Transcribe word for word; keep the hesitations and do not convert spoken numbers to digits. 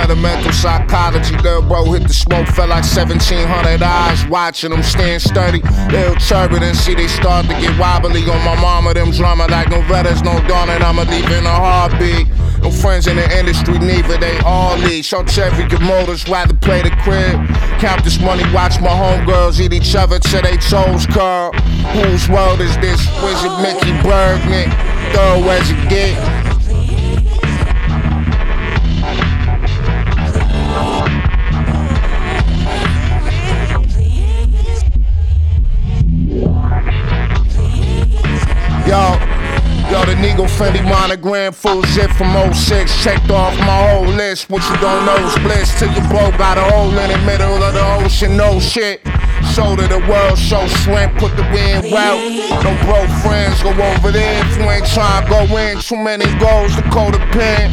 Sentimental psychology, little bro hit the smoke, felt like seventeen hundred eyes watching them stand sturdy. Little turbulence, see they start to get wobbly. On my mama, them drama like no letters, no dawn, and I'ma leave in a heartbeat. No friends in the industry, neither, they all leave. Show Chevy good motors, rather play the crib. Count this money, watch my homegirls eat each other till they toes curl. Whose world is this? Wizard Mickey Bergman? Thorough as it get. Yo, yo, the Nego Fendi monogram, full zip from oh six. Checked off my whole list. What you don't know is bliss. Till your bro got a hole in the middle of the ocean, no shit. Soul to the world, show shrimp, put the wind out. No bro friends, go over there if you ain't trying to go in. Too many goals to code a pen.